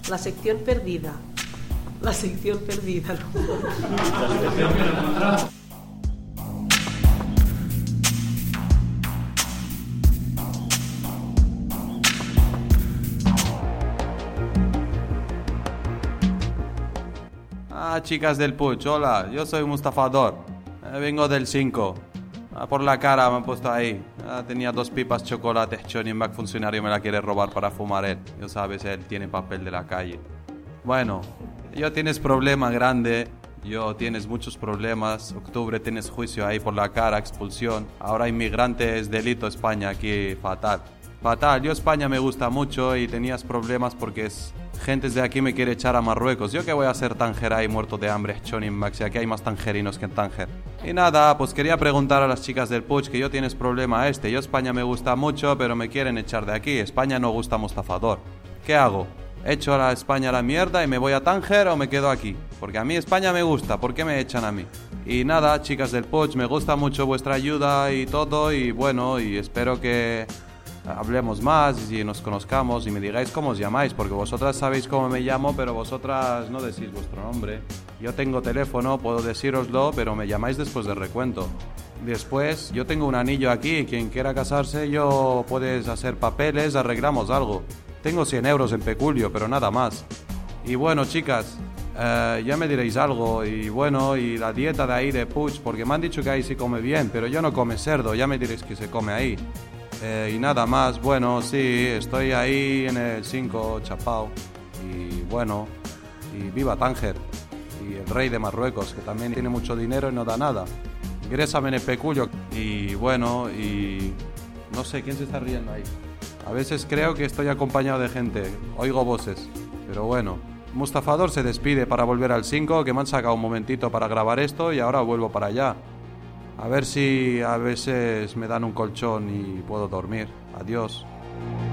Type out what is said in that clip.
La sección perdida. La sección perdida. La sección que no encontramos. Chicas del Puig, hola, yo soy un estafador. Vengo del 5. Por la cara me han puesto ahí. Tenía 2 pipas chocolate. Schonenbach, funcionario, me la quiere robar para fumar él. Ya sabes, él tiene papel de la calle. Bueno, yo tienes problema grande. Yo tienes muchos problemas. Octubre tienes juicio ahí por la cara, expulsión. Ahora inmigrante es delito España aquí, fatal. Fatal, yo España me gusta mucho y tenías problemas porque es... Gente de aquí me quiere echar a Marruecos. ¿Yo qué voy a hacer Tánger ahí muerto de hambre? Schonenbach, si aquí hay más tangerinos que en Tánger. Y nada, pues quería preguntar a las chicas del Puig que yo tienes problema este. Yo España me gusta mucho, pero me quieren echar de aquí. España no gusta Mustafador. ¿Qué hago? ¿Echo a España a la mierda y me voy a Tánger o me quedo aquí? Porque a mí España me gusta, ¿por qué me echan a mí? Y nada, chicas del Puig, me gusta mucho vuestra ayuda y todo. Y bueno, y espero que... hablemos más y nos conozcamos y me digáis cómo os llamáis, porque vosotras sabéis cómo me llamo, pero vosotras no decís vuestro nombre. Yo tengo teléfono, puedo decíroslo, pero me llamáis después del recuento. Después, yo tengo un anillo aquí, quien quiera casarse, yo puedes hacer papeles, arreglamos algo. Tengo 100 euros en peculio, pero nada más. Y bueno, chicas, ya me diréis algo. Y bueno, y la dieta de ahí de Puig, porque me han dicho que ahí se come bien, pero yo no come cerdo, ya me diréis que se come ahí. Y nada más, bueno, sí, estoy ahí en el 5, chapao. Y bueno, y viva Tánger. Y el rey de Marruecos, que también tiene mucho dinero y no da nada. Ingrésame en el peculio. Y bueno, y... no sé, ¿quién se está riendo ahí? A veces creo que estoy acompañado de gente, oigo voces. Pero bueno, Mustafador se despide para volver al 5, que me han sacado un momentito para grabar esto y ahora vuelvo para allá. A ver si a veces me dan un colchón y puedo dormir. Adiós.